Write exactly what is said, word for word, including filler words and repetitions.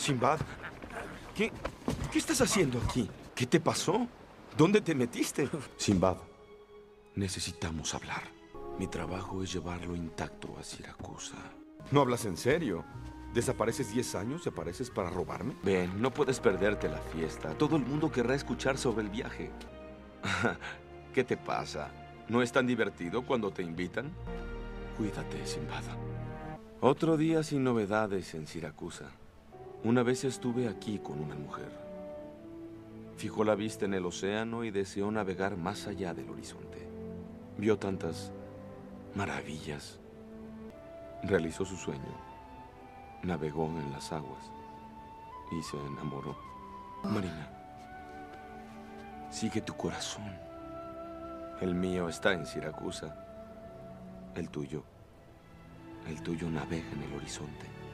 Sinbad, ¿qué, ¿qué estás haciendo aquí? ¿Qué te pasó? ¿Dónde te metiste? Sinbad, necesitamos hablar. Mi trabajo es llevarlo intacto a Siracusa. ¿No hablas en serio? ¿Desapareces diez años y apareces para robarme? Ven, no puedes perderte la fiesta. Todo el mundo querrá escuchar sobre el viaje. ¿Qué te pasa? ¿No es tan divertido cuando te invitan? Cuídate, Sinbad. Otro día sin novedades en Siracusa. Una vez estuve aquí con una mujer. Fijó la vista en el océano y deseó navegar más allá del horizonte. Vio tantas maravillas. Realizó su sueño. Navegó en las aguas y se enamoró. Marina, sigue tu corazón. El mío está en Siracusa. El tuyo, el tuyo navega en el horizonte.